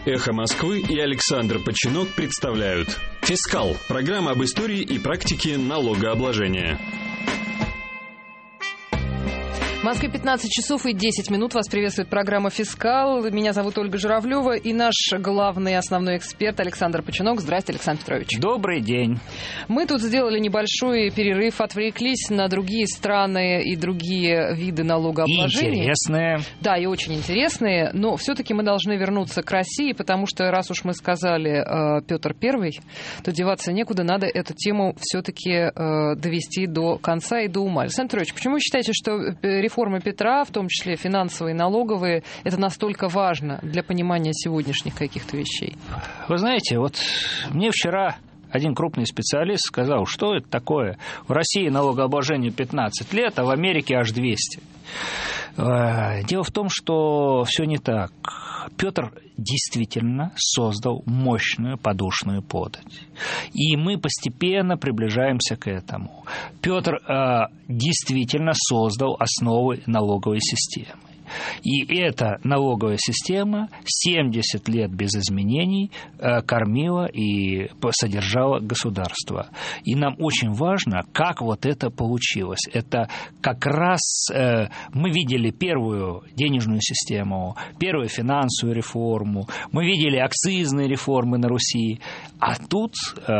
«Эхо Москвы» и Александр Починок представляют «Фискал» – программа об истории и практике налогообложения. В Москве 15 часов и 10 минут. Вас приветствует программа «Фискал». Меня зовут Ольга Журавлева и наш главный основной эксперт Александр Починок. Здравствуйте, Александр Петрович. Добрый день. Мы тут сделали небольшой перерыв, отвлеклись на другие страны и другие виды налогообложения. Интересные. Да, и очень интересные. Но все-таки мы должны вернуться к России, потому что, раз уж мы сказали Петр I, то деваться некуда. Надо эту тему все-таки довести до конца и до ума. Александр Петрович, почему вы считаете, что реформы Петра, в том числе финансовые, налоговые, это настолько важно для понимания сегодняшних каких-то вещей? Вы знаете, вот мне вчера один крупный специалист сказал, что это такое. В России налогообложение 15 лет, а в Америке аж 200. Дело в том, что все не так. Петр действительно создал мощную подушную подать. И мы постепенно приближаемся к этому. Петр действительно создал основы налоговой системы. И эта налоговая система 70 лет без изменений кормила и содержала государство. И нам очень важно, как вот это получилось. Это как раз мы видели первую денежную систему, первую финансовую реформу, мы видели акцизные реформы на Руси, а тут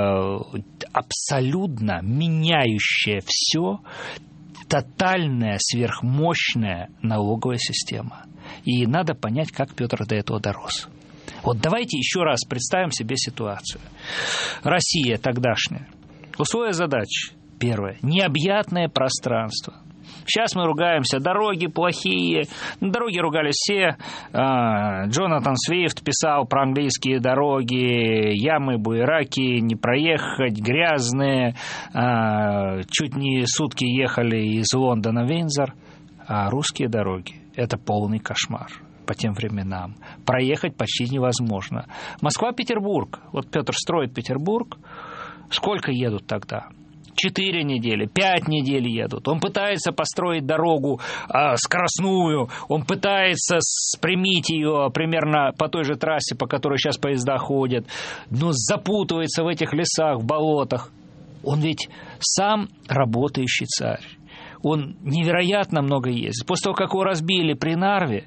абсолютно меняющее все тотальная, сверхмощная налоговая система. И надо понять, как Петр до этого дорос. Вот давайте еще раз представим себе ситуацию. Россия тогдашняя. Условия задачи. Первое. Необъятное пространство. Сейчас мы ругаемся, дороги плохие, дороги ругались все. Джонатан Свифт писал про английские дороги, ямы, буераки, не проехать, грязные, чуть не сутки ехали из Лондона в Виндзор, а русские дороги – это полный кошмар по тем временам. Проехать почти невозможно. Москва-Петербург, вот Петр строит Петербург, сколько едут тогда? 4 недели, 5 недель едут. Он пытается построить дорогу скоростную, он пытается спрямить ее примерно по той же трассе, по которой сейчас поезда ходят, но запутывается в этих лесах, в болотах. Он ведь сам работающий царь. Он невероятно много ездит. После того, как его разбили при Нарве,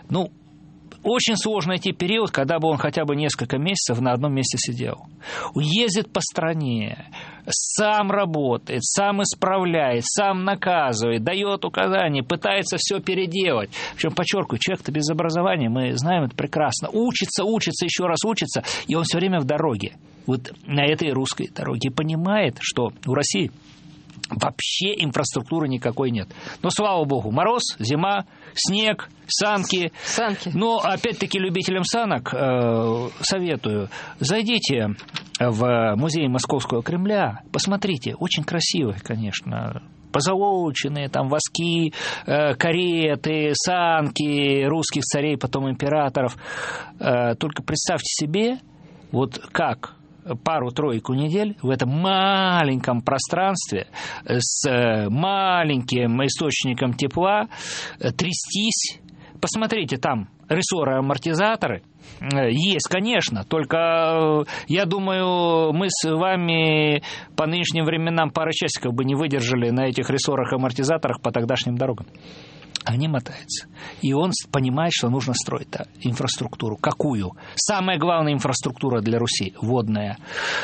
очень сложно найти период, когда бы он хотя бы несколько месяцев на одном месте сидел. Он ездит по стране, сам работает, сам исправляет, сам наказывает, дает указания, пытается все переделать. Причем, подчеркиваю, человек-то без образования, мы знаем это прекрасно. Учится, еще раз учится, и он все время в дороге. Вот на этой русской дороге. И понимает, что у России вообще инфраструктуры никакой нет. Но, слава богу, мороз, зима, снег, санки. Но, опять-таки, любителям санок советую, зайдите в музей Московского Кремля, посмотрите, очень красивые, конечно, позолоченные, там воски, кареты, санки русских царей, потом императоров. Только представьте себе, вот как пару-тройку недель в этом маленьком пространстве с маленьким источником тепла трястись. Посмотрите, там рессоры-амортизаторы есть, конечно, только, я думаю, мы с вами по нынешним временам пары часиков бы не выдержали на этих рессорах-амортизаторах по тогдашним дорогам. Они мотаются. И он понимает, что нужно строить инфраструктуру. Какую? Самая главная инфраструктура для Руси – водная.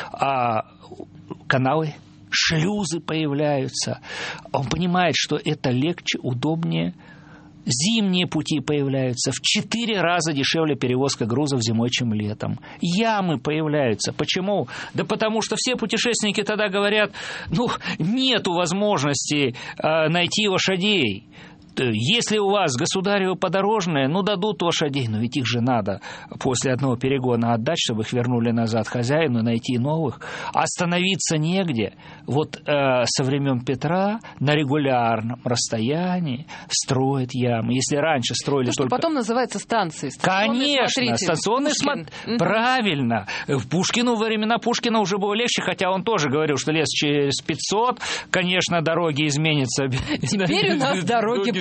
Каналы, шлюзы появляются. Он понимает, что это легче, удобнее. Зимние пути появляются. В 4 раза дешевле перевозка грузов зимой, чем летом. Ямы появляются. Почему? Да потому что все путешественники тогда говорят, нету возможности найти лошадей. Если у вас государево подорожное, дадут лошадей, но ведь их же надо после одного перегона отдать, чтобы их вернули назад хозяину, найти новых. Остановиться негде. Вот со времен Петра на регулярном расстоянии строят ямы. Если раньше строили что потом называется станцией. Конечно, станционный смотритель. Правильно. Во времена Пушкина уже было легче, хотя он тоже говорил, что лес через 500, конечно, дороги изменятся. Теперь у нас дороги плохие.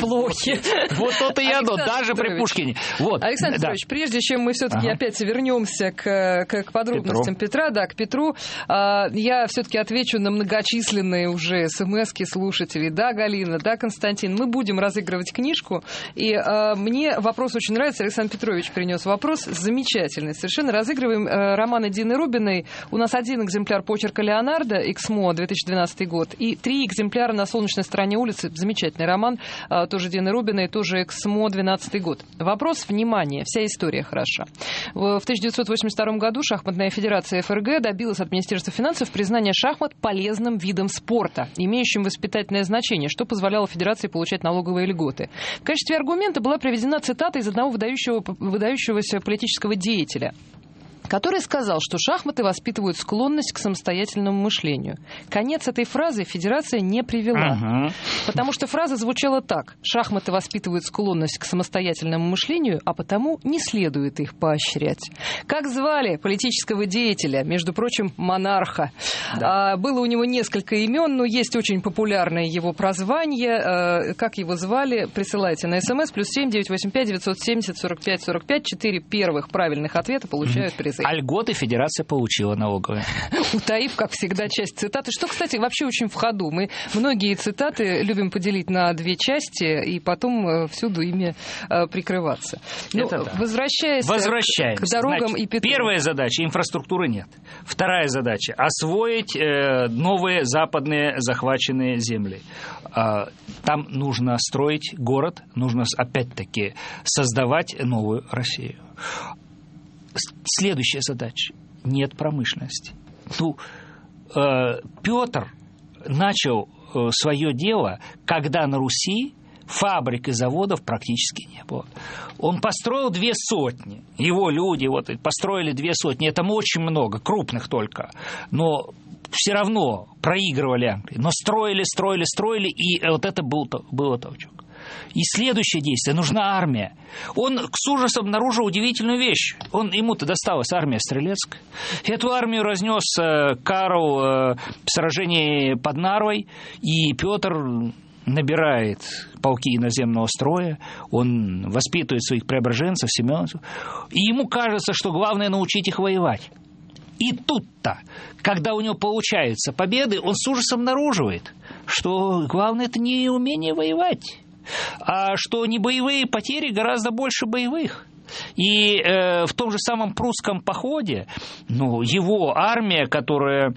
плохи. Вот то-то и оно, даже при Пушкине. Александр Петрович, прежде чем мы все-таки опять вернемся к подробностям Петра, к Петру, я все-таки отвечу на многочисленные уже смс-ки слушателей. Да, Галина, да, Константин, мы будем разыгрывать книжку. И мне вопрос очень нравится. Александр Петрович принес вопрос замечательный. Совершенно разыгрываем романы Дины Рубиной. У нас 1 экземпляр почерка Леонардо, «Эксмо», 2012 год, и 3 экземпляра «На солнечной стороне улицы». Замечательный роман, тоже Дины Рубиной, тоже «Эксмо», 12 год. Вопрос, внимание, вся история хороша. В 1982 году Шахматная федерация ФРГ добилась от Министерства финансов признания шахмат полезным видом спорта, имеющим воспитательное значение, что позволяло федерации получать налоговые льготы. В качестве аргумента была приведена цитата из одного выдающегося политического деятеля, который сказал, что шахматы воспитывают склонность к самостоятельному мышлению. Конец этой фразы федерация не привела, потому что фраза звучала так: шахматы воспитывают склонность к самостоятельному мышлению, а потому не следует их поощрять. Как звали политического деятеля, между прочим, монарха? Да. Было у него несколько имен, но есть очень популярное его прозвание. Как его звали? Присылайте на СМС +7 985 970 45 45. 4 первых правильных ответа получают приз. А льготы федерация получила налоговые. Утаив, как всегда, часть цитаты. Что, кстати, вообще очень в ходу. Мы многие цитаты любим поделить на 2 части и потом всюду ими прикрываться. Возвращаясь к дорогам. Значит, и Петру. Первая задача – инфраструктуры нет. Вторая задача – освоить новые западные захваченные земли. Там нужно строить город, нужно опять-таки создавать новую Россию. Следующая задача – нет промышленности. Петр начал свое дело, когда на Руси фабрик и заводов практически не было. Он построил 200. Его люди построили 200. Это очень много, крупных только. Но все равно проигрывали Англии. Но строили, и вот это было толчок. И следующее действие – нужна армия. Он с ужасом обнаружил удивительную вещь. Ему-то досталась армия Стрелецкая. Эту армию разнес Карл в сражении под Нарвой, и Петр набирает полки иноземного строя, он воспитывает своих преображенцев, семеновцев, и ему кажется, что главное – научить их воевать. И тут-то, когда у него получаются победы, он с ужасом обнаруживает, что главное – это не умение воевать, а что не боевые потери гораздо больше боевых. И в том же самом прусском походе его армия, которая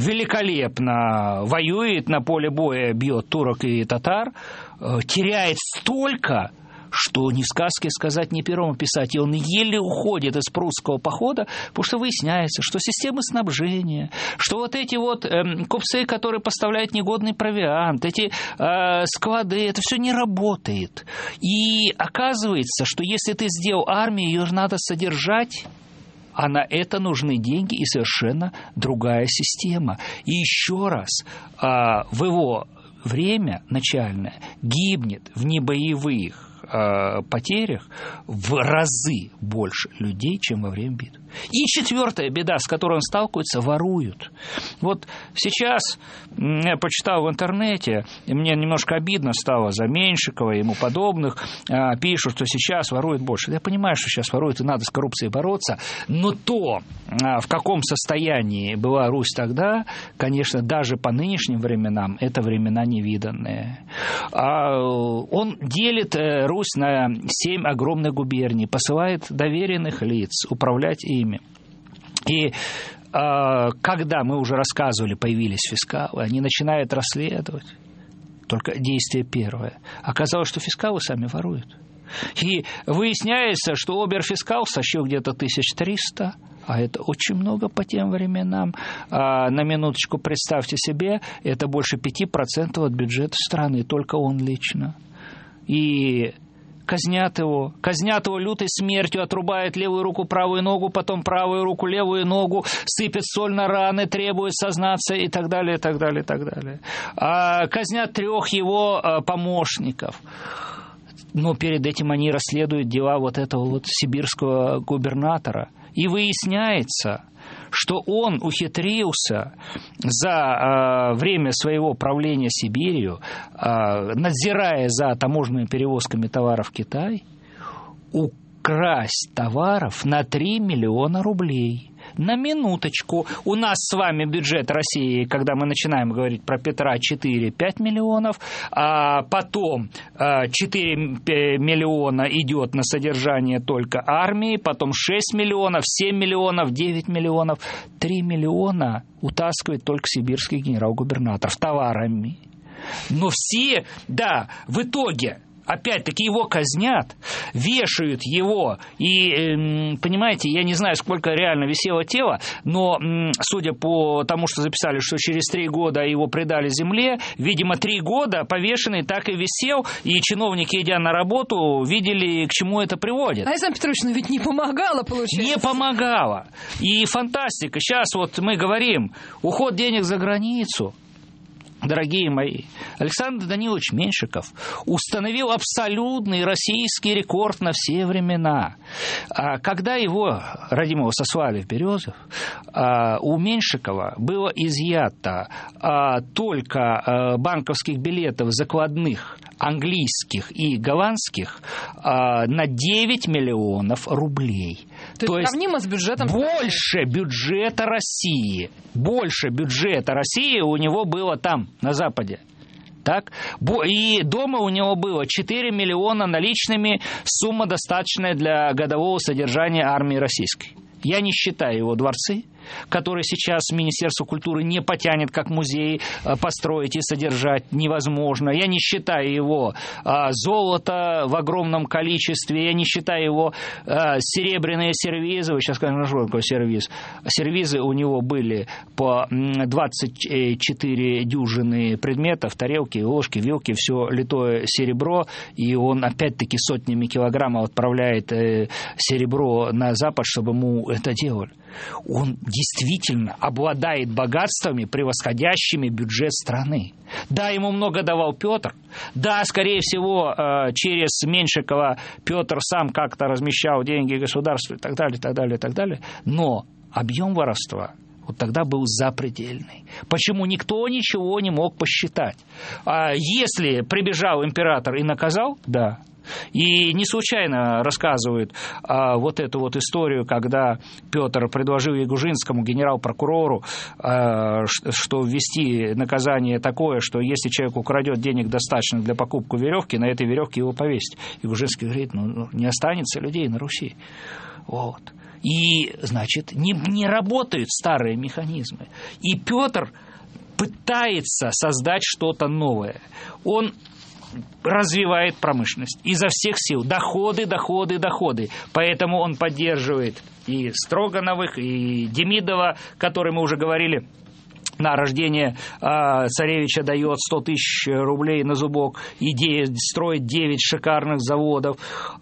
великолепно воюет на поле боя, бьет турок и татар, теряет столько, что ни в сказке сказать, ни пером описать. И он еле уходит из прусского похода, потому что выясняется, что системы снабжения, что эти купцы, которые поставляют негодный провиант, эти склады, это все не работает. И оказывается, что если ты сделал армию, ее надо содержать, а на это нужны деньги и совершенно другая система. И еще раз, в его время начальное гибнет в небоевых потерях в разы больше людей, чем во время битв. И четвертая беда, с которой он сталкивается – воруют. Сейчас я почитал в интернете, и мне немножко обидно стало за Меньшикова и ему подобных, пишут, что сейчас воруют больше. Я понимаю, что сейчас воруют, и надо с коррупцией бороться, но то, в каком состоянии была Русь тогда, конечно, даже по нынешним временам, это времена невиданные. Он делит Русь на 7 огромных губерний, посылает доверенных лиц управлять ими. И когда, мы уже рассказывали, появились фискалы, они начинают расследовать. Только действие первое. Оказалось, что фискалы сами воруют. И выясняется, что оберфискал сощил где-то 1300, а это очень много по тем временам. На минуточку представьте себе, это больше 5% от бюджета страны, только он лично. И казнят его лютой смертью, отрубают левую руку, правую ногу, потом правую руку, левую ногу, сыпят соль на раны, требуют сознаться и так далее, и так далее, и так далее. Казнят 3 его помощников. Но перед этим они расследуют дела этого сибирского губернатора. И выясняется, что он ухитрился за время своего правления Сибирью, надзирая за таможенными перевозками товаров в Китай, украсть товаров на 3 миллиона рублей. На минуточку, у нас с вами бюджет России, когда мы начинаем говорить про Петра, 4-5 миллионов, а потом 4 миллиона идет на содержание только армии, потом 6 миллионов, 7 миллионов, 9 миллионов, 3 миллиона утаскивает только сибирский генерал-губернатор с товарами. Но все, да, в итоге... Опять-таки его казнят, вешают его, и, понимаете, я не знаю, сколько реально висело тело, но, судя по тому, что записали, что через 3 года его предали земле, видимо, 3 года повешенный так и висел, и чиновники, идя на работу, видели, к чему это приводит. Александр Петрович, ну ведь не помогало, получается. Не помогало. И фантастика. Сейчас вот мы говорим, уход денег за границу. Дорогие мои, Александр Данилович Меньшиков установил абсолютный российский рекорд на все времена. Когда его, родимого, сослали в Березов, у Меньшикова было изъято только банковских билетов закладных английских и голландских на 9 миллионов рублей. То есть сравнимо с бюджетом... Больше бюджета России. Больше бюджета России у него было там, на Западе. Так? И дома у него было 4 миллиона наличными, сумма достаточная для годового содержания армии российской. Я не считаю его дворцы, которые сейчас Министерство культуры не потянет как музей построить и содержать невозможно. Я не считаю его золото в огромном количестве, я не считаю его серебряные сервизы. Вы сейчас скажете, что такое сервиз? Сервизы у него были по 24 дюжины предметов, тарелки, ложки, вилки, все литое серебро, и он опять-таки сотнями килограммов отправляет серебро на Запад, чтобы ему это делали. Он действительно обладает богатствами, превосходящими бюджет страны. Да, ему много давал Петр. Да, скорее всего, через Меньшикова Петр сам как-то размещал деньги государства и так далее, так далее, так далее. Но объем воровства вот тогда был запредельный. Почему никто ничего не мог посчитать? Если прибежал император и наказал, да. И не случайно рассказывают вот эту вот историю, когда Петр предложил Ягужинскому, генерал-прокурору, что ввести наказание такое, что если человек украдет денег достаточно для покупки веревки, на этой веревке его повесить. Ягужинский говорит, ну не останется людей на Руси. Вот. И, значит, не работают старые механизмы. И Петр пытается создать что-то новое. Он развивает промышленность изо всех сил. Доходы. Поэтому он поддерживает и Строгановых, и Демидова, который мы уже говорили, на рождение царевича дает 100 тысяч рублей на зубок, идея строить 9 шикарных заводов,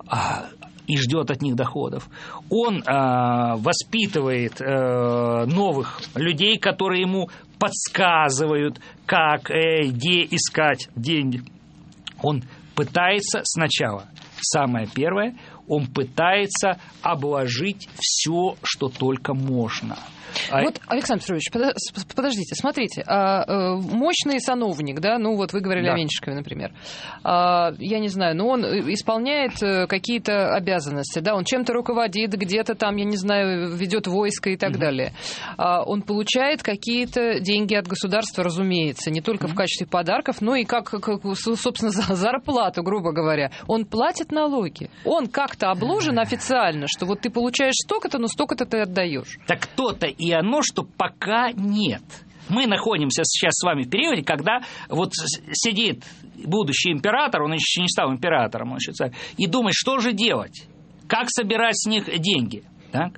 и ждет от них доходов. Он воспитывает новых людей, которые ему подсказывают, как, где искать деньги. Он пытается сначала, самое первое, он пытается обложить все, что только можно. Вот, Александр Петрович, подождите, смотрите, мощный сановник, да, ну вот вы говорили о Меньшикове, например, я не знаю, но он исполняет какие-то обязанности, да, он чем-то руководит, где-то там, я не знаю, ведет войско и так далее. Он получает какие-то деньги от государства, разумеется, не только в качестве подарков, но и как собственно, за зарплату, грубо говоря. Он платит налоги, он как-то обложен официально, что вот ты получаешь столько-то, но столько-то ты отдаешь. Так кто-то и оно, что пока нет. Мы находимся сейчас с вами в периоде, когда вот сидит будущий император, он еще не стал императором, он еще царь, и думает, что же делать, как собирать с них деньги. Так?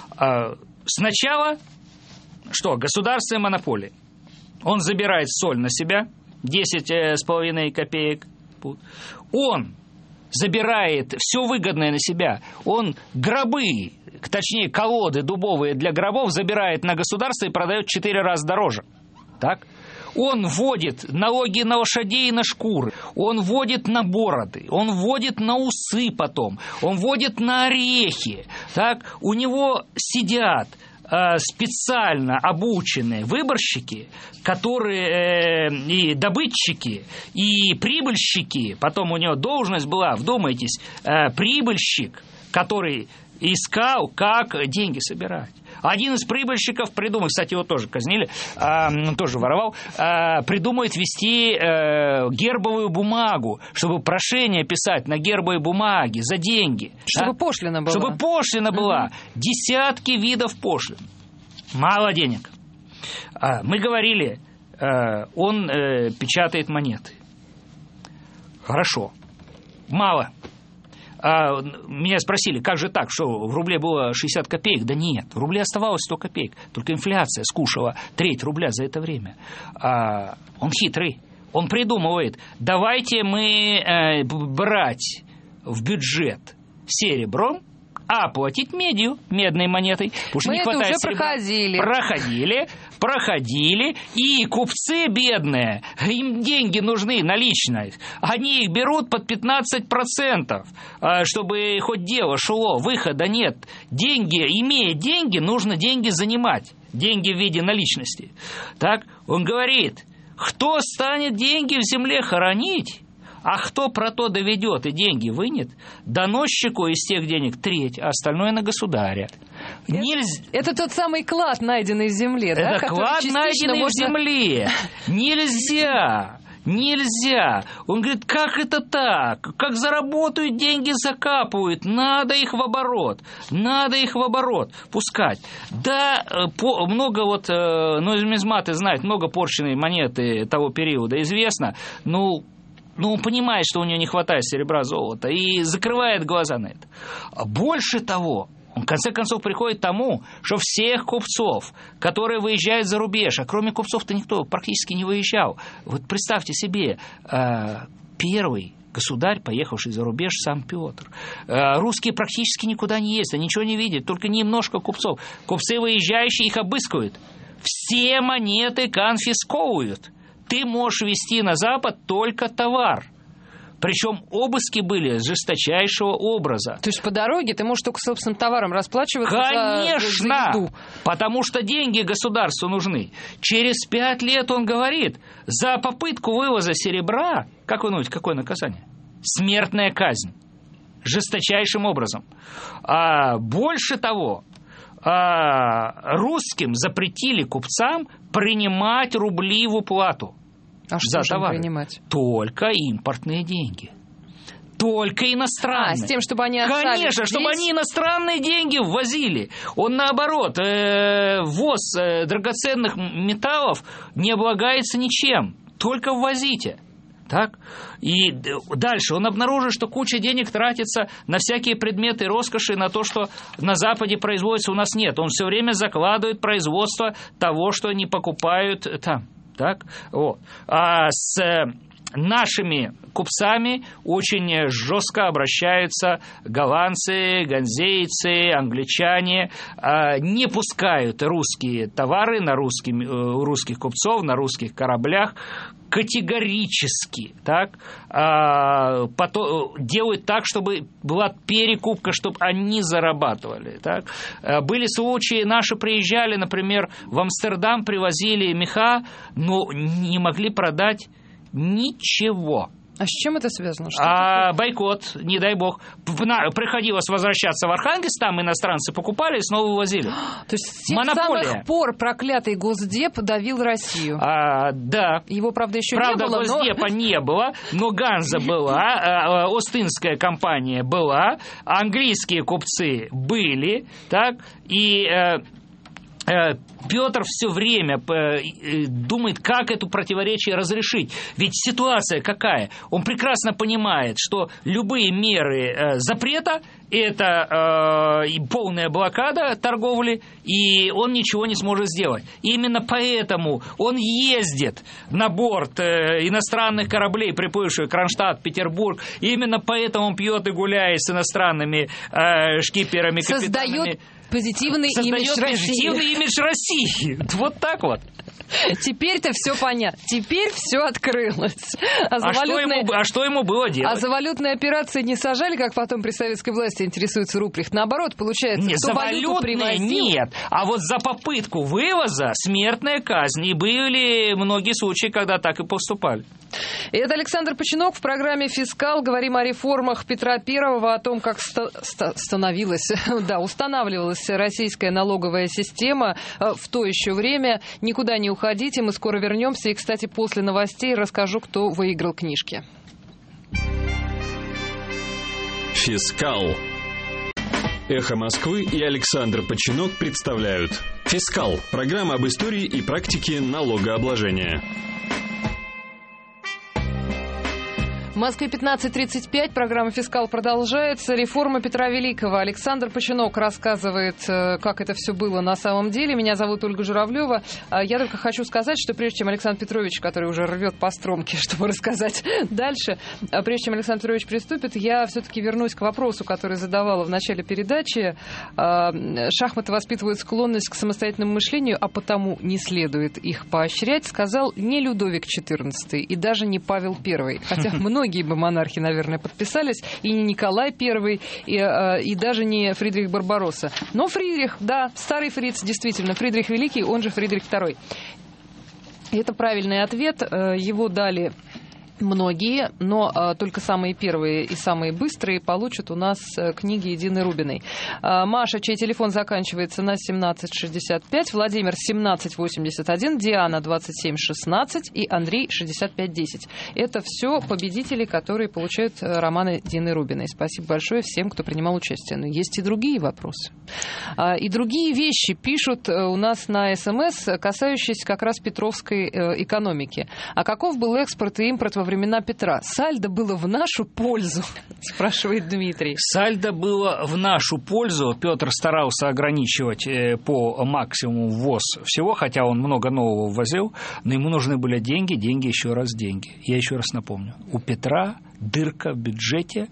Сначала, что, государственная монополия. Он забирает соль на себя, 10,5 копеек. Он забирает все выгодное на себя. Он гробы, точнее колоды дубовые для гробов забирает на государство и продает 4 раза дороже. Так? Он вводит налоги на лошадей и на шкуры, он вводит на бороды, он вводит на усы потом, он вводит на орехи. Так? У него сидят специально обученные выборщики, которые и добытчики, и прибыльщики, потом у него должность была, вдумайтесь, прибыльщик, который искал, как деньги собирать. Один из прибыльщиков придумал, кстати, его тоже казнили, тоже воровал, придумает вести гербовую бумагу, чтобы прошение писать на гербовой бумаге за деньги. Чтобы пошлина была. Чтобы пошлина была. Десятки видов пошлин. Мало денег. Мы говорили, он печатает монеты. Хорошо. Мало. Меня спросили, как же так, что в рубле было 60 копеек? Да нет, в рубле оставалось 100 копеек. Только инфляция скушала треть рубля за это время. Он хитрый. Он придумывает, давайте мы брать в бюджет серебром, а платить медью, медной монетой. Мы это уже проходили, и купцы бедные, им деньги нужны наличные, они их берут под 15%, чтобы хоть дело шло, выхода нет. Деньги, имея деньги, нужно деньги занимать, деньги в виде наличности. Так, он говорит, кто станет деньги в земле хоронить, а кто про то доведет и деньги вынет, доносчику из тех денег треть, а остальное на государя. Это тот самый клад, найденный в земле, да? Это клад, найденный в земле. Нельзя. Он говорит, как это так? Как заработают, деньги закапывают. Надо их в оборот пускать. Да, много нумизматы знают, много порченной монеты того периода известно. Он понимает, что у него не хватает серебра, золота, и закрывает глаза на это. Больше того, он в конце концов приходит к тому, что всех купцов, которые выезжают за рубеж, а кроме купцов-то никто практически не выезжал. Вот представьте себе, первый государь, поехавший за рубеж, сам Петр. Русские практически никуда не ездят, ничего не видят, только немножко купцов. Купцы, выезжающие, их обыскивают. Все монеты конфисковывают. Ты можешь везти на Запад только товар. Причем обыски были жесточайшего образа. То есть по дороге ты можешь только собственным товаром расплачиваться за еду. Потому что деньги государству нужны. Через 5 лет он говорит, за попытку вывоза серебра, как вы думаете, какое наказание? Смертная казнь. Жесточайшим образом. Больше того, русским запретили купцам принимать рубли в уплату. А что же принимать? Только импортные деньги. Только иностранные. С тем, чтобы они остались Конечно, здесь? Чтобы они иностранные деньги ввозили. Он, наоборот, ввоз драгоценных металлов не облагается ничем. Только ввозите. Так? И дальше он обнаружит, что куча денег тратится на всякие предметы роскоши, на то, что на Западе производится, у нас нет. Он все время закладывает производство того, что не покупают там. Так? Вот. А с нашими купцами очень жестко обращаются голландцы, ганзейцы, англичане, не пускают русские товары на русских купцов, на русских кораблях категорически, так, делают так, чтобы была перекупка, чтобы они зарабатывали. Так. Были случаи, наши приезжали, например, в Амстердам, привозили меха, но не могли продать ничего. А с чем это связано? Бойкот, не дай бог. Приходилось возвращаться в Архангельск, там иностранцы покупали и снова вывозили. То есть с тех самых пор проклятый Госдеп давил Россию. Да. Его, правда, еще не было. Госдепа не было, но Ганза была, Остинская компания была, английские купцы были, так, и Петр все время думает, как это противоречие разрешить. Ведь ситуация какая? Он прекрасно понимает, что любые меры запрета – это полная блокада торговли, и он ничего не сможет сделать. И именно поэтому он ездит на борт иностранных кораблей, приплывших в Кронштадт, Петербург. И именно поэтому он пьет и гуляет с иностранными шкиперами, капитанами. Позитивный имидж России. Вот так вот. Теперь-то все понятно. Теперь все открылось. Что ему было делать? А за валютные операции не сажали, как потом при советской власти интересуется Руприхт? Наоборот, получается, нет, кто за валюту привозил... нет. А вот за попытку вывоза смертная казнь. И были многие случаи, когда так и поступали. И это Александр Починок в программе «Фискал». Говорим о реформах Петра Первого, о том, как устанавливалась российская налоговая система в то еще время. Никуда не уходите, мы скоро вернемся. И, кстати, после новостей расскажу, кто выиграл книжки. «Фискал». «Эхо Москвы» и Александр Починок представляют «Фискал» – программа об истории и практике налогообложения. В Москве 15:35, программа «Фискал» продолжается. Реформа Петра Великого. Александр Починок рассказывает, как это все было на самом деле. Меня зовут Ольга Журавлева. Я только хочу сказать, что прежде чем Александр Петрович, который уже рвет по стромке, чтобы рассказать дальше, прежде чем Александр Петрович приступит, я все-таки вернусь к вопросу, который задавала в начале передачи. Шахматы воспитывают склонность к самостоятельному мышлению, а потому не следует их поощрять, сказал не Людовик XIV и даже не Павел I. Хотя многие бы монархи, наверное, подписались, и не Николай I, и даже не Фридрих Барбаросса. Но Фридрих, да, старый фриц, действительно, Фридрих Великий, он же Фридрих II. Это правильный ответ, его дали многие, но только самые первые и самые быстрые получат у нас книги Дины Рубиной. Маша, чей телефон заканчивается на 1765, Владимир 1781, Диана 2716 и Андрей 6510. Это все победители, которые получают романы Дины Рубиной. Спасибо большое всем, кто принимал участие. Но есть и другие вопросы. И другие вещи пишут у нас на СМС, касающиеся как раз петровской экономики. А каков был экспорт и импорт во времена Петра? Сальдо было в нашу пользу, спрашивает Дмитрий. Сальдо было в нашу пользу. Петр старался ограничивать по максимуму ввоз всего, хотя он много нового ввозил, но ему нужны были деньги, еще раз деньги. Я еще раз напомню. У Петра дырка в бюджете,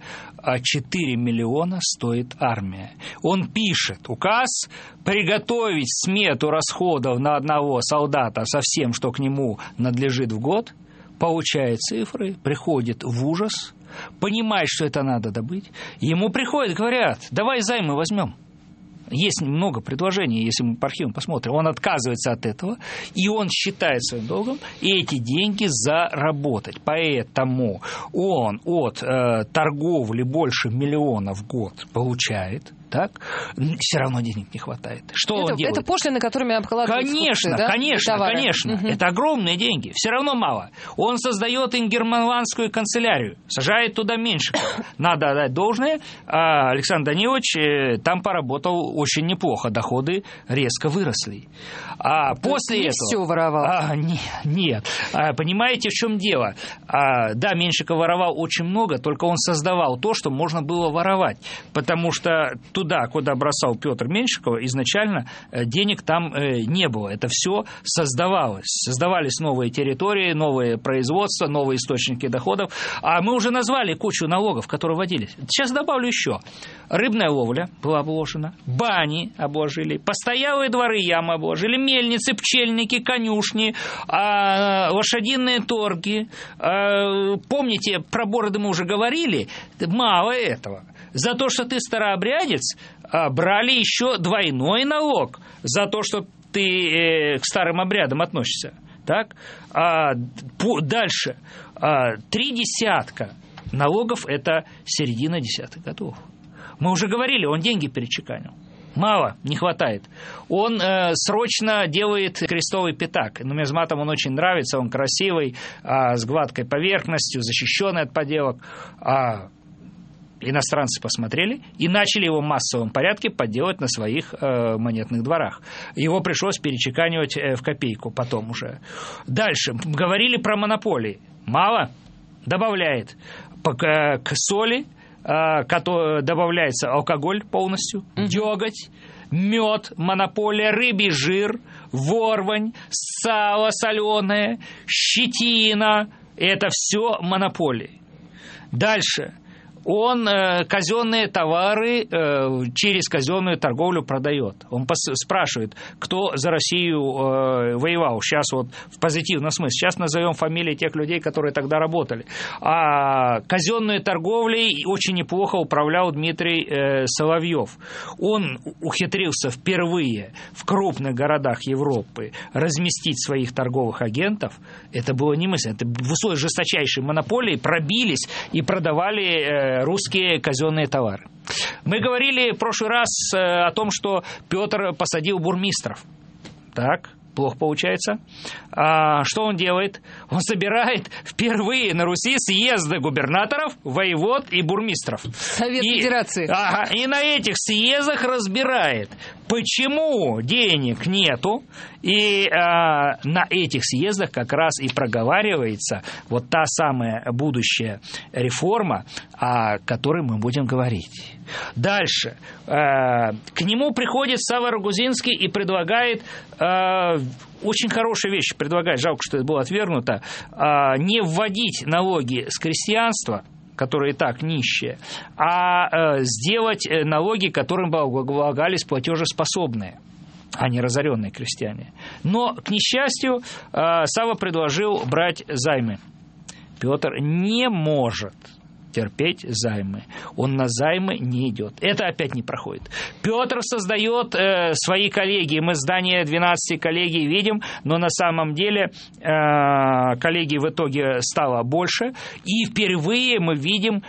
4 миллиона стоит армия. Он пишет указ приготовить смету расходов на одного солдата со всем, что к нему надлежит в год, получает цифры, приходит в ужас, понимает, что это надо добыть. Ему приходят, говорят, давай займы возьмем. Есть много предложений, если мы по архивам посмотрим. Он отказывается от этого, и он считает своим долгом эти деньги заработать. Поэтому он от торговли больше миллиона в год получает, так, все равно денег не хватает. Что он делает? Это пошлины, которыми обкладывают Конечно, скупцы, да? конечно. Угу. Это огромные деньги. Все равно мало. Он создает ингерманландскую канцелярию, сажает туда Меньшикова. Надо отдать должное. Александр Данилович там поработал очень неплохо. Доходы резко выросли. После этого... все воровал? Нет. Понимаете, в чем дело? Да, Меньшиков воровал очень много, только он создавал то, что можно было воровать. Потому что туда, куда бросал Петр Меньшиков, изначально денег там не было. Это все создавалось. Создавались новые территории, новые производства, новые источники доходов. А мы уже назвали кучу налогов, которые вводились. Сейчас добавлю еще. Рыбная ловля была обложена, бани обложили, постоялые дворы, ямы обложили, мельницы, пчельники, конюшни, лошадиные торги. Помните, про бороды мы уже говорили? Мало этого. За то, что ты старообрядец, брали еще двойной налог. За то, что ты к старым обрядам относишься. Так? Дальше. 3 десятка налогов – это середина десятых годов. Мы уже говорили, он деньги перечеканил. Мало, не хватает. Он срочно делает крестовый пятак. Нумизматам он очень нравится, он красивый, с гладкой поверхностью, защищенный от подделок. Иностранцы посмотрели и начали его в массовом порядке подделывать на своих монетных дворах. Его пришлось перечеканивать в копейку потом уже. Дальше. Говорили про монополии. Мало? Добавляет. К соли добавляется алкоголь полностью, деготь, мед, монополия, рыбий жир, ворвань, сало соленое, щетина. Это все монополии. Дальше. Он казенные товары через казенную торговлю продает. Он спрашивает, кто за Россию воевал. Сейчас вот в позитивном смысле. Сейчас назовем фамилии тех людей, которые тогда работали. А казенной торговлей очень неплохо управлял Дмитрий Соловьев. Он ухитрился впервые в крупных городах Европы разместить своих торговых агентов. Это было немыслимо. Это в условиях жесточайшей монополии пробились и продавали русские казенные товары. Мы говорили в прошлый раз о том, что Петр посадил бурмистров. Так, плохо получается. Что он делает? Он собирает впервые на Руси съезды губернаторов, воевод и бурмистров. Совет Федерации. И на этих съездах разбирает, почему денег нету. И на этих съездах как раз и проговаривается вот та самая будущая реформа, о которой мы будем говорить. Дальше. К нему приходит Савва Рагузинский и предлагает очень хорошие вещи. Предлагает, жалко, что это было отвергнуто, не вводить налоги с крестьянства, которые и так нищие, а сделать налоги, которым полагались платежеспособные, а не разоренные крестьяне. Но, к несчастью, Савва предложил брать займы. Петр не может терпеть займы. Он на займы не идет. Это опять не проходит. Петр создает свои коллегии. Мы здание 12 коллегий видим, но на самом деле коллегий в итоге стало больше. И впервые мы видим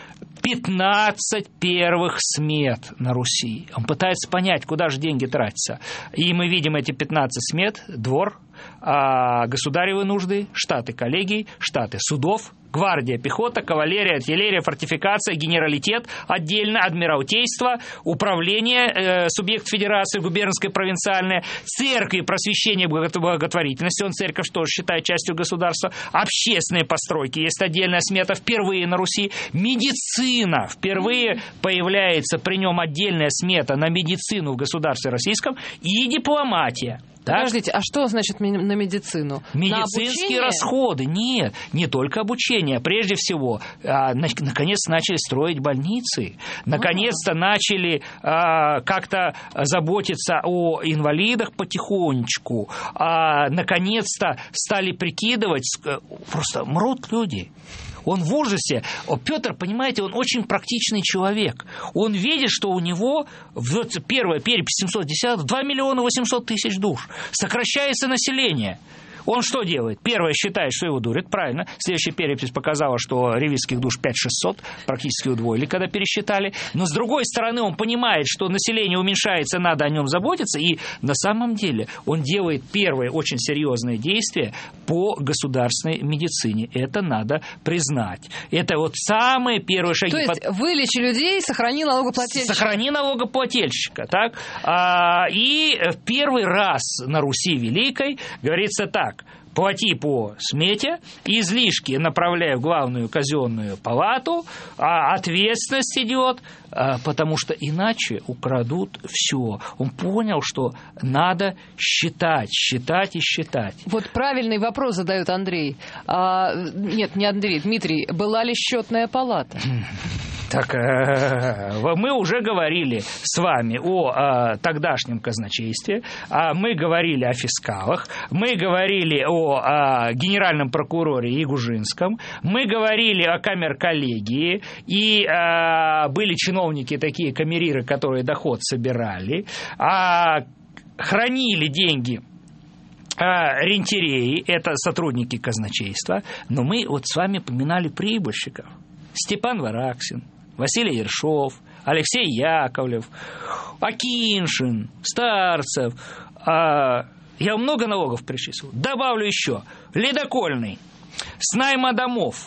15 первых смет на Руси. Он пытается понять, куда же деньги тратятся. И мы видим эти 15 смет: двор, государевы нужды, штаты коллегий, штаты судов, гвардия, пехота, кавалерия, артиллерия, фортификация, генералитет, отдельно адмиралтейство, управление, субъект федерации, губернское, провинциальное, церкви, просвещение, благотворительность, он церковь тоже считает частью государства, общественные постройки, есть отдельная смета впервые на Руси, медицина, впервые появляется при нем отдельная смета на медицину в государстве российском, и дипломатия. Так? Подождите, а что значит на медицину? Медицинские расходы. Нет, не только обучение. Прежде всего, наконец начали строить больницы. Наконец-то начали как-то заботиться о инвалидах потихонечку. Наконец-то стали прикидывать, просто мрут люди. Он в ужасе. Петр, понимаете, он очень практичный человек. Он видит, что у него первая перепись 710 2 миллиона 800 тысяч душ. Сокращается население. Он что делает? Первое, считает, что его дурят. Правильно. Следующая перепись показала, что ревизских душ 5-600. Практически удвоили, когда пересчитали. Но с другой стороны, он понимает, что население уменьшается, надо о нем заботиться. И на самом деле он делает первое очень серьезное действие по государственной медицине. Это надо признать. Это вот самые первые шаги. То есть вылечи людей, сохрани налогоплательщика. Сохрани налогоплательщика. Так? И в первый раз на Руси Великой говорится так: плати по смете, излишки направляй в главную казенную палату, а ответственность идет, потому что иначе украдут все. Он понял, что надо считать и считать. Вот правильный вопрос задает Андрей. Нет, не Андрей, Дмитрий. Была ли счетная палата? Так, мы уже говорили с вами о тогдашнем казначействе, мы говорили о фискалах, мы говорили о генеральном прокуроре Ягужинском, мы говорили о камер-коллегии, и были чиновники такие, камериры, которые доход собирали, хранили деньги рентьерии, это сотрудники казначейства, но мы вот с вами поминали прибыльщиков. Степан Вараксин, Василий Ершов, Алексей Яковлев, Акиншин, Старцев. Я много налогов перечислил. Добавлю еще. Ледокольный, с найма домов,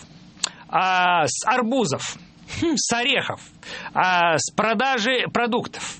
с арбузов, с орехов, с продажи продуктов,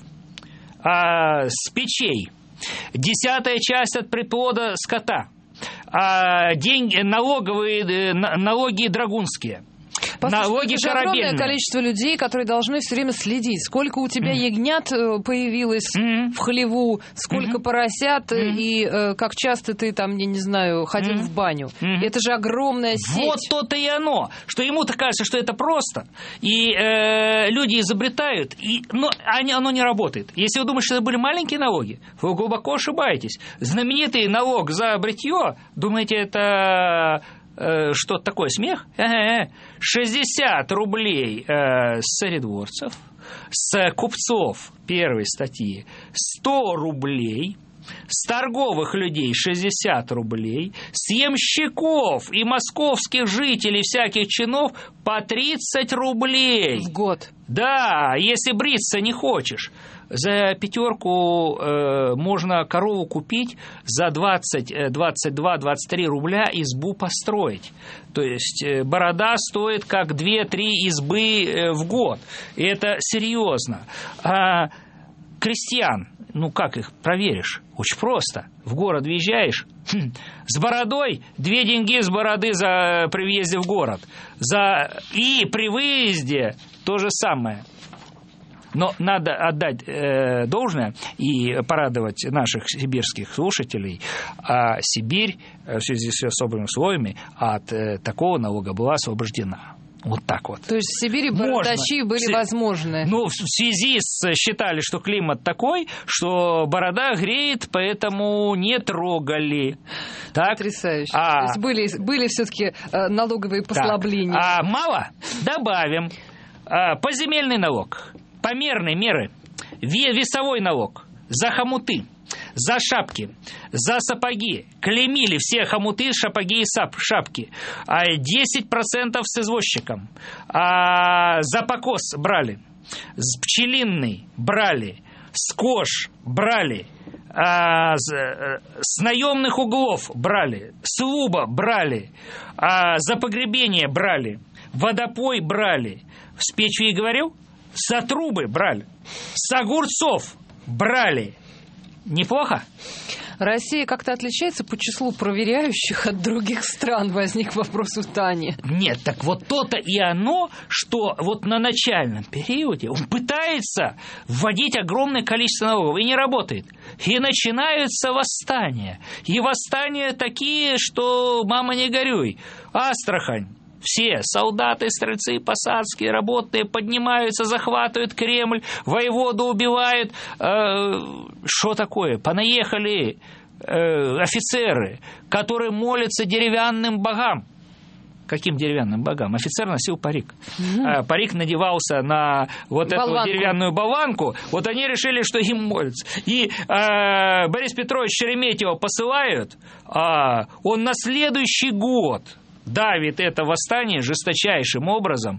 с печей. 10-я часть от приплода скота. Налоги драгунские. налоги корабельные. Огромное количество людей, которые должны все время следить. Сколько у тебя ягнят появилось в хлеву, сколько поросят, и как часто ты там, я не знаю, ходил в баню. Это же огромная сеть. Вот то-то и оно, что ему-то кажется, что это просто. И люди изобретают, но оно не работает. Если вы думаете, что это были маленькие налоги, вы глубоко ошибаетесь. Знаменитый налог за бритье, думаете, это что-то такое, смех? 60 рублей с царедворцев, с купцов первой статьи 100 рублей, с торговых людей 60 рублей, с ямщиков и московских жителей всяких чинов по 30 рублей. В год. Да, если бриться не хочешь. За 5 можно корову купить, за 20, 22, 23 рубля избу построить. То есть борода стоит как 2-3 избы в год. И это серьезно. А крестьян, как их проверишь? Очень просто. В город въезжаешь, с бородой 2 деньги с бороды при въезде в город. И при выезде то же самое. Но надо отдать должное и порадовать наших сибирских слушателей. А Сибирь в связи с особыми условиями от такого налога была освобождена. Вот так вот. То есть в Сибири бородачи были возможны? В связи считали, что климат такой, что борода греет, поэтому не трогали. Так? Потрясающе. То есть были все-таки налоговые послабления. Так. Мало? Добавим. Поземельный налог. Померные меры, весовой налог за хомуты, за шапки, за сапоги. Клеймили все хомуты, сапоги и шапки. 10% с извозчиком. За покос брали. С пчелиный брали. С кож брали. С наемных углов брали. С луба брали. За погребение брали. Водопой брали. С печью и говорил? За трубы брали, с огурцов брали. Неплохо? Россия как-то отличается по числу проверяющих от других стран, возник вопрос у Тани. Нет, так вот то-то и оно, что вот на начальном периоде он пытается вводить огромное количество налогов, и не работает. И начинаются восстания. И восстания такие, что мама не горюй. Астрахань. Все солдаты, стрельцы, посадские, работные поднимаются, захватывают Кремль, воеводу убивают. Что такое? Понаехали офицеры, которые молятся деревянным богам. Каким деревянным богам? Офицер носил парик. Парик надевался на вот эту деревянную болванку. Вот они решили, что им молятся. И Борис Петрович Шереметьева посылают, он на следующий год давит это восстание жесточайшим образом.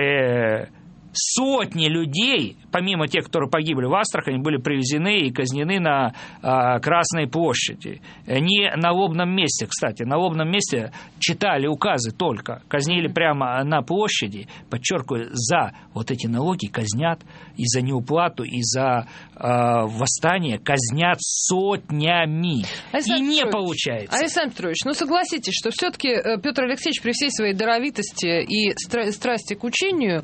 Сотни людей, помимо тех, которые погибли в Астрахани, были привезены и казнены на Красной площади. Не на лобном месте, кстати. На лобном месте читали указы только. Казнили прямо на площади. Подчеркиваю, за вот эти налоги казнят, и за неуплату, и за восстание казнят сотнями. И не получается. Александр Петрович, согласитесь, что все-таки Петр Алексеевич при всей своей даровитости и страсти к учению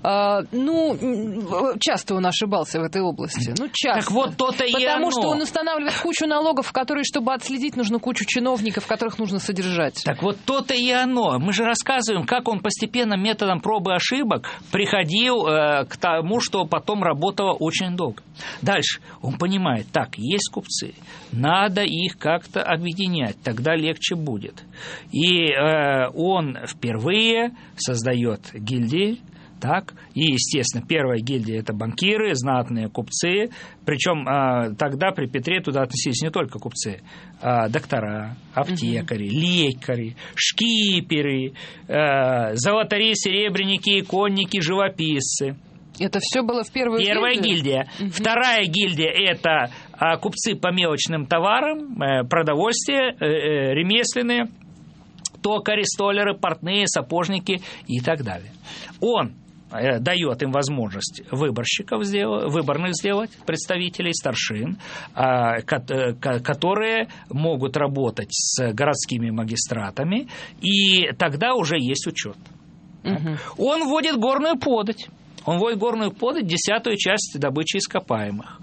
часто он ошибался в этой области. Часто. Так вот то-то и оно. Потому что он устанавливает кучу налогов, которые, чтобы отследить, нужно кучу чиновников, которых нужно содержать. Так вот то-то и оно. Мы же рассказываем, как он постепенно методом проб и ошибок приходил к тому, что потом работало очень долго. Дальше. Он понимает, есть купцы, надо их как-то объединять, тогда легче будет. И он впервые создает гильдии. Так? И, естественно, первая гильдия – это банкиры, знатные купцы. Причем тогда при Петре туда относились не только купцы, доктора, аптекари, лекари, шкиперы, золотари, серебряники, иконники, живописцы. Это все было в первую гильдию? Первая гильдия. Вторая гильдия – это купцы по мелочным товарам, продовольствие, ремесленные, токари, столяры, портные, сапожники и так далее. Он дает им возможность выборных сделать, представителей, старшин, которые могут работать с городскими магистратами, и тогда уже есть учет. Он вводит горную подать. Он вводит горную подать, 10-ю часть добычи ископаемых.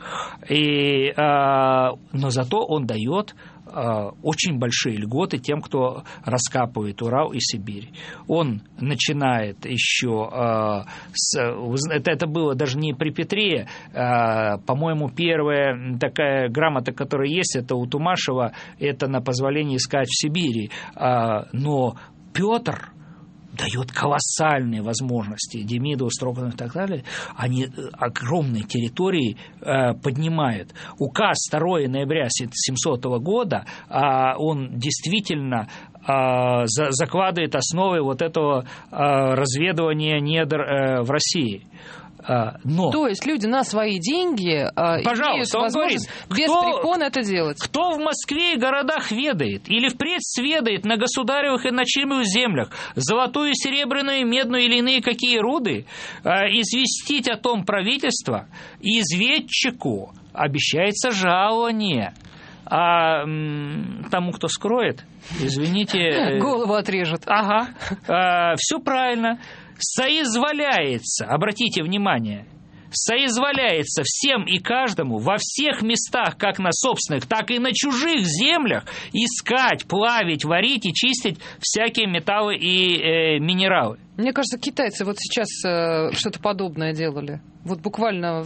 Но зато он дает очень большие льготы тем, кто раскапывает Урал и Сибирь. Он начинает еще это было даже не при Петре, по-моему, первая такая грамота, которая есть, это у Тумашева, это на позволение искать в Сибири. Но Петр дает колоссальные возможности Демидову, Строганову и так далее. Они огромные территории поднимают. Указ 2 ноября 1700 года, он действительно закладывает основы вот этого разведывания недр в России. Но... То есть люди на свои деньги имеют возможность без препон это делать. Кто в Москве и городах ведает, или впредь сведает на государевых и ночимых землях золотую, серебряную, медную или иные какие руды, известить о том правительство, изведчику обещается жалование. А тому, кто скроет, извините... Голову отрежет. Ага, все правильно. Соизволяется, обратите внимание, соизволяется всем и каждому во всех местах, как на собственных, так и на чужих землях, искать, плавить, варить и чистить всякие металлы и минералы. Мне кажется, китайцы вот сейчас что-то подобное делали. Вот буквально в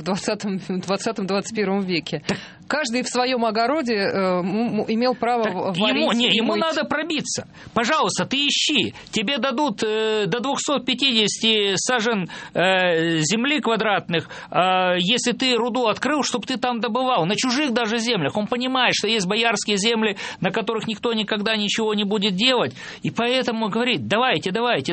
20-21 веке. Каждый в своем огороде имел право варить. Ему надо пробиться. Пожалуйста, ты ищи. Тебе дадут до 250 сажен земли квадратных, если ты руду открыл, чтобы ты там добывал. На чужих даже землях. Он понимает, что есть боярские земли, на которых никто никогда ничего не будет делать. И поэтому говорит, давайте.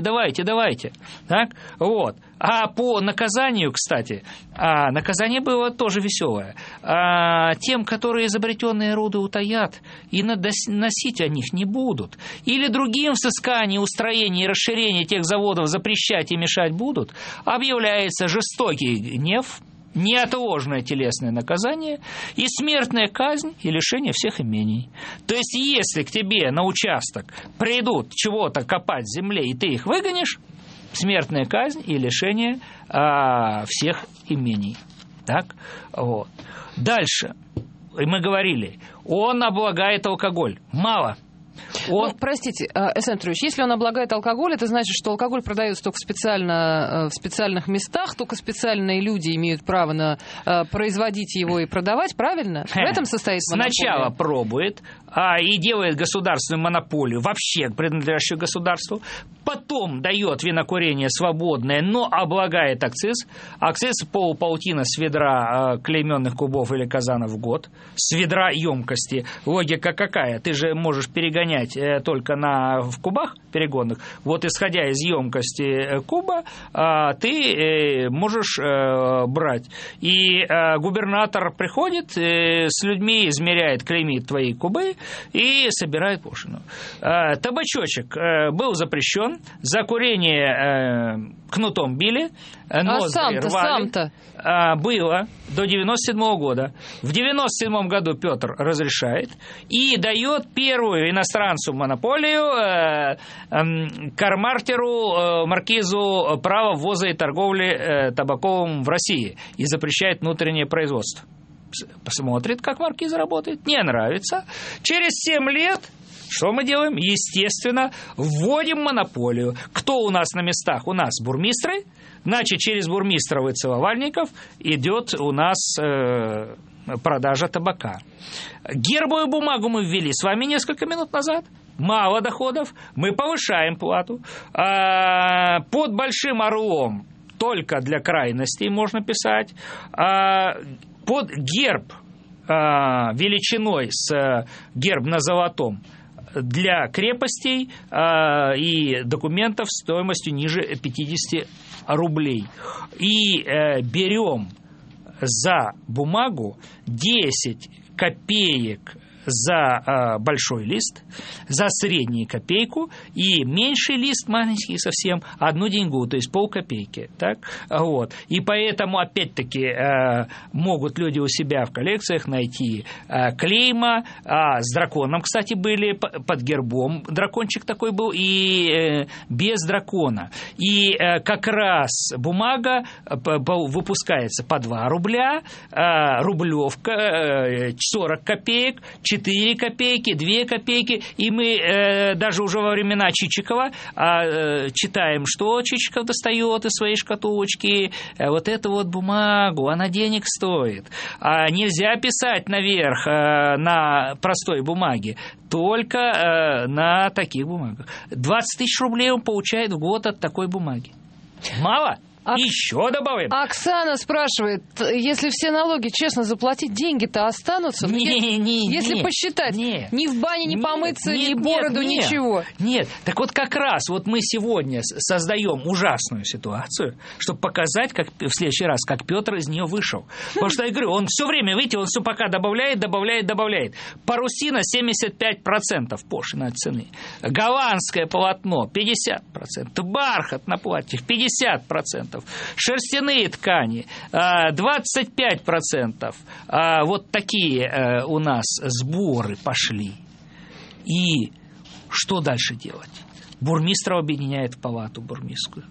Так? Вот. А по наказанию, кстати, наказание было тоже веселое. Тем, которые изобретенные руды утаят и носить о них не будут, или другим взыскание, устроение и расширение тех заводов запрещать и мешать будут, объявляется жестокий гнев, неотложное телесное наказание и смертная казнь и лишение всех имений. То есть, если к тебе на участок придут чего-то копать в земле, и ты их выгонишь, смертная казнь и лишение всех имений. Так? Вот. Дальше. Мы говорили, он облагает алкоголь. Мало. Простите, Александр Петрович, если он облагает алкоголь, это значит, что алкоголь продается только в специальных местах, только специальные люди имеют право производить его и продавать, правильно? В этом состоит монополия. Сначала пробует и делает государственную монополию, вообще принадлежащую государству, потом дает винокурение свободное, но облагает акциз. Акциз полпаутина с ведра клейменных кубов или казанов в год, с ведра емкости. Логика какая? Ты же можешь перегонять только в кубах перегонных. Вот исходя из емкости куба, ты можешь брать. И губернатор приходит с людьми, измеряет, клеймит твои кубы и собирает пошлину. Табачочек был запрещен, за курение кнутом били, ноздри рвали. Сам-то? Было до 97 года. В 97 году Петр разрешает и дает первую иностранцу монополию кармартеру, маркизу, право ввоза и торговли табаком в России и запрещает внутреннее производство. Посмотрит, как маркиз работает, не нравится. Через 7 лет что мы делаем? Естественно, вводим монополию. Кто у нас на местах? У нас бурмистры. Значит, через бурмистров и целовальников идет у нас продажа табака. Гербовую бумагу мы ввели с вами несколько минут назад. Мало доходов. Мы повышаем плату. Под большим орлом только для крайностей можно писать. Под герб величиной с герб на золотом для крепостей и документов стоимостью ниже 50 рублей. И берем за бумагу 10 копеек за большой лист, за средний копейку, и меньший лист, маленький совсем, 1 деньгу, то есть полкопейки. Так? Вот. И поэтому, опять-таки, могут люди у себя в коллекциях найти клейма, с драконом, кстати, были, под гербом дракончик такой был, и без дракона. И как раз бумага выпускается по 2 рубля, рублевка, 40 копеек, 4 копейки, 2 копейки, и мы даже уже во времена Чичикова читаем, что Чичиков достает из своей шкатулочки, вот эту вот бумагу, она денег стоит. Нельзя писать наверх на простой бумаге, только на таких бумагах. 20 тысяч рублей он получает в год от такой бумаги. Мало? Еще добавим. Оксана спрашивает, если все налоги честно заплатить, деньги-то останутся? Если посчитать, ни в бане не помыться, ни бороду, ничего. Нет, так вот как раз вот мы сегодня создаем ужасную ситуацию, чтобы показать, как в следующий раз, как Петр из нее вышел. Потому что я говорю, он все время, видите, он все пока добавляет. Парусина 75% пошлина от цены. Голландское полотно 50%. Бархат на платьях 50%. Шерстяные ткани 25%. Вот такие у нас сборы пошли. И что дальше делать? Бурмистров объединяет в палату бурмистскую.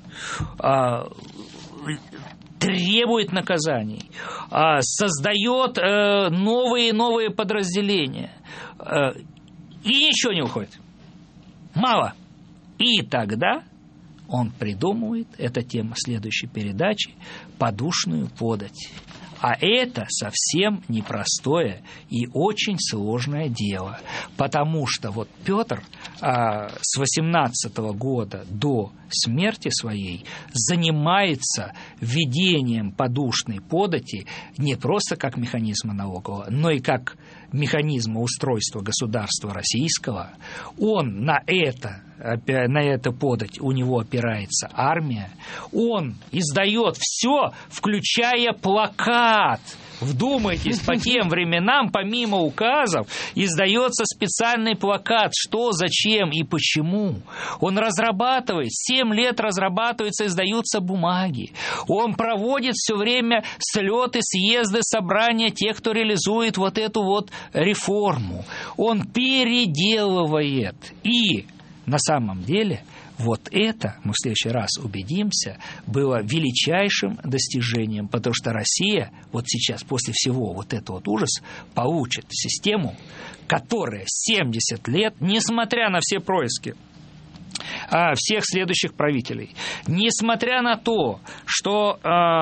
Требует наказаний. Создает новые подразделения. И ничего не уходит. Мало. И тогда он придумывает, это тема следующей передачи, подушную подать. А это совсем непростое и очень сложное дело, потому что вот Петр с 18 года до смерти своей занимается введением подушной подати не просто как механизма налогового, но и как механизма устройства государства российского. Он на это подать, у него опирается армия. Он издает все, включая плакат. Вдумайтесь, по тем временам, помимо указов, издается специальный плакат, что, зачем и почему. Он разрабатывает, 7 лет разрабатываются, издаются бумаги. Он проводит все время слеты, съезды, собрания тех, кто реализует вот эту вот реформу. Он переделывает. И на самом деле вот это, мы в следующий раз убедимся, было величайшим достижением, потому что Россия вот сейчас, после всего вот этого вот ужаса, получит систему, которая 70 лет, несмотря на все происки всех следующих правителей, несмотря на то, что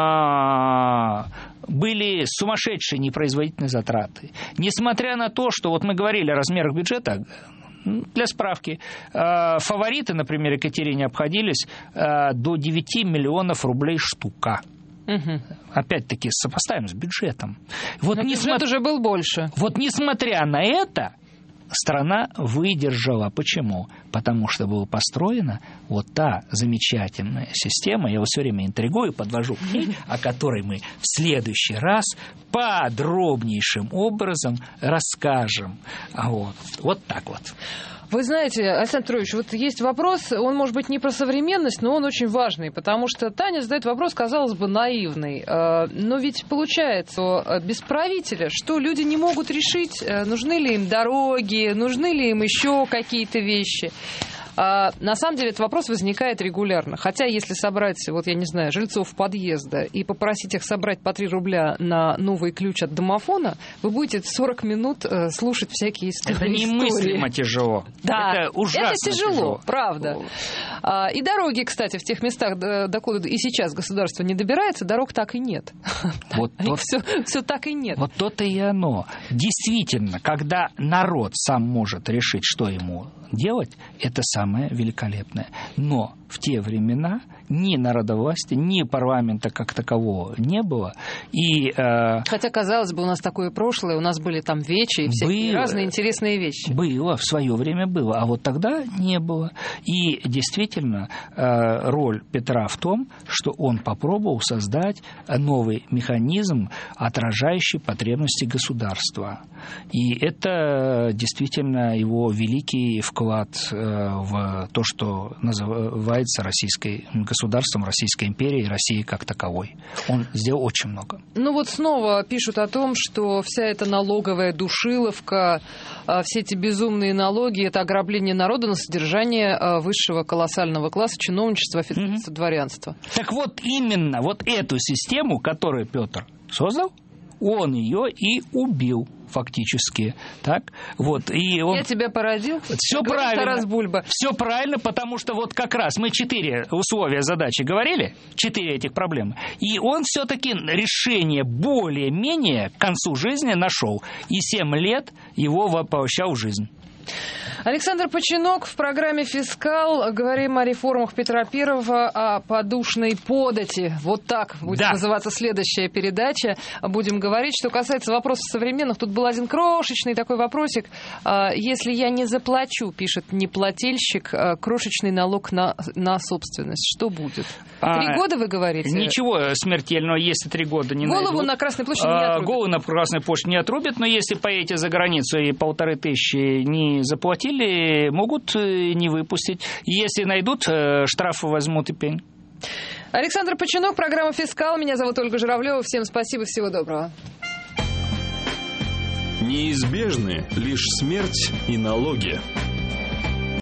были сумасшедшие непроизводительные затраты, несмотря на то, что вот мы говорили о размерах бюджета. Для справки, фавориты, например, Екатерине обходились до 9 миллионов рублей штука. Угу. Опять-таки, сопоставим с бюджетом. Вот бюджет уже был больше. Вот несмотря на это, страна выдержала. Почему? Потому что была построена вот та замечательная система, я вас все время интригую, подвожу к ней, о которой мы в следующий раз подробнейшим образом расскажем. Вот так вот. Вы знаете, Александр Петрович, вот есть вопрос, он может быть не про современность, но он очень важный, потому что Таня задает вопрос, казалось бы, наивный. Но ведь получается, без правителя, что люди не могут решить, нужны ли им дороги, нужны ли им еще какие-то вещи. На самом деле этот вопрос возникает регулярно. Хотя если собрать, вот я не знаю, жильцов подъезда и попросить их собрать по 3 рубля на новый ключ от домофона, вы будете 40 минут слушать всякие истории. Это немыслимо тяжело. Да, это ужасно тяжело, правда. И дороги, кстати, в тех местах, докуда и сейчас государство не добирается, дорог так и нет. Вот все так и нет. Вот то-то и оно. Действительно, когда народ сам может решить, что ему делать, это самое великолепное. Но в те времена ни народовластия, ни парламента как такового не было. И, хотя, казалось бы, у нас такое прошлое, у нас были там вечи и всякие разные интересные вещи. Было, в свое время было, а вот тогда не было. И действительно, роль Петра в том, что он попробовал создать новый механизм, отражающий потребности государства. И это действительно его великий вклад в то, что называется государством, Российской империей, Россией как таковой. Он сделал очень много. Ну вот снова пишут о том, что вся эта налоговая душиловка, все эти безумные налоги, это ограбление народа на содержание высшего колоссального класса, чиновничества, офицерства, дворянства. Так вот именно вот эту систему, которую Петр создал, он ее и убил фактически. Так? Вот. И он... Я тебя породил? Все правильно. Все правильно, потому что вот как раз мы 4 условия задачи говорили, 4 этих проблемы, и он все-таки решение более-менее к концу жизни нашел. И 7 лет его воплощал в жизнь. Александр Починок в программе «Фискал». Говорим о реформах Петра I, о подушной подати. Вот так будет называться следующая передача. Будем говорить. Что касается вопросов современных, тут был один крошечный такой вопросик. Если я не заплачу, пишет неплательщик, крошечный налог на собственность, что будет? 3 года, вы говорите? Ничего смертельного, если 3 года не найдут. Голову на Красной площади не отрубят. Голову на Красной площади не отрубят, но если поедете за границу и 1500 не заплатили, могут не выпустить. Если найдут, штрафы возьмут и пень. Александр Починок, программа «Фискал». Меня зовут Ольга Журавлева. Всем спасибо, всего доброго. Неизбежны лишь смерть и налоги.